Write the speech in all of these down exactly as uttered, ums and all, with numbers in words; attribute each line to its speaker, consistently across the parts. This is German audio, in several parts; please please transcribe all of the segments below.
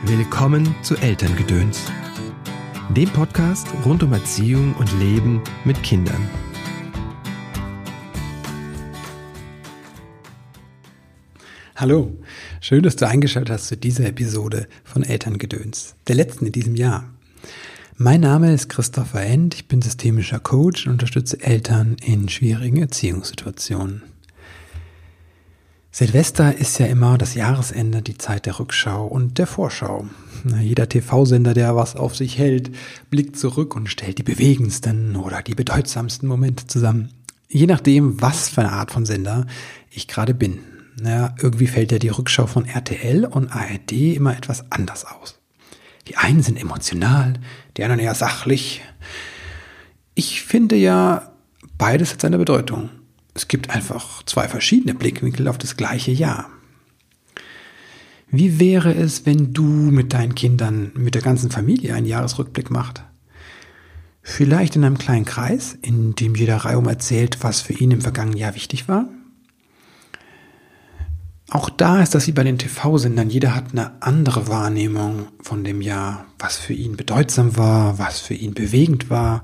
Speaker 1: Willkommen zu Elterngedöns, dem Podcast rund um Erziehung und Leben mit Kindern.
Speaker 2: Hallo, schön, dass du eingeschaltet hast zu dieser Episode von Elterngedöns, der letzten in diesem Jahr. Mein Name ist Christopher End, ich bin systemischer Coach und unterstütze Eltern in schwierigen Erziehungssituationen. Silvester ist ja immer das Jahresende, die Zeit der Rückschau und der Vorschau. Jeder T V-Sender, der was auf sich hält, blickt zurück und stellt die bewegendsten oder die bedeutsamsten Momente zusammen. Je nachdem, was für eine Art von Sender ich gerade bin. Ja, irgendwie fällt ja die Rückschau von R T L und A R D immer etwas anders aus. Die einen sind emotional, die anderen eher sachlich. Ich finde ja, beides hat seine Bedeutung. Es gibt einfach zwei verschiedene Blickwinkel auf das gleiche Jahr. Wie wäre es, wenn du mit deinen Kindern, mit der ganzen Familie einen Jahresrückblick machst? Vielleicht in einem kleinen Kreis, in dem jeder reihum erzählt, was für ihn im vergangenen Jahr wichtig war? Auch da ist das wie bei den T V-Sendern. Jeder hat eine andere Wahrnehmung von dem Jahr, was für ihn bedeutsam war, was für ihn bewegend war.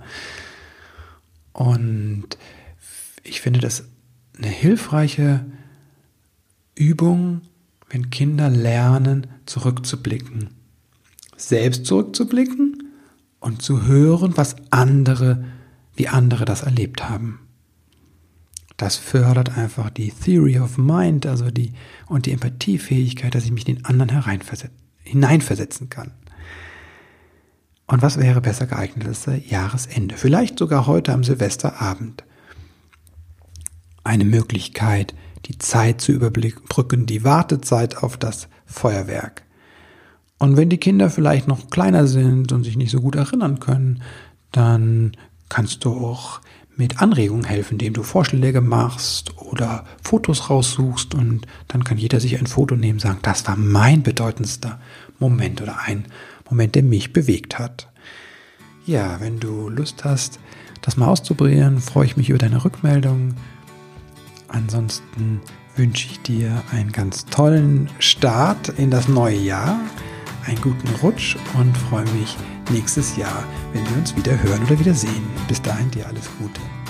Speaker 2: Und ich finde das eine hilfreiche Übung, wenn Kinder lernen, zurückzublicken. Selbst zurückzublicken und zu hören, was andere, wie andere das erlebt haben. Das fördert einfach die Theory of Mind, also die und die Empathiefähigkeit, dass ich mich in den anderen hineinversetzen kann. Und was wäre besser geeignet als das Jahresende? Vielleicht sogar heute am Silvesterabend. Eine Möglichkeit, die Zeit zu überbrücken, die Wartezeit auf das Feuerwerk. Und wenn die Kinder vielleicht noch kleiner sind und sich nicht so gut erinnern können, dann kannst du auch mit Anregungen helfen, indem du Vorschläge machst oder Fotos raussuchst und dann kann jeder sich ein Foto nehmen und sagen, das war mein bedeutendster Moment oder ein Moment, der mich bewegt hat. Ja, wenn du Lust hast, das mal auszuprobieren, freue ich mich über deine Rückmeldung. Ansonsten wünsche ich dir einen ganz tollen Start in das neue Jahr, einen guten Rutsch und freue mich nächstes Jahr, wenn wir uns wieder hören oder wieder sehen. Bis dahin dir alles Gute.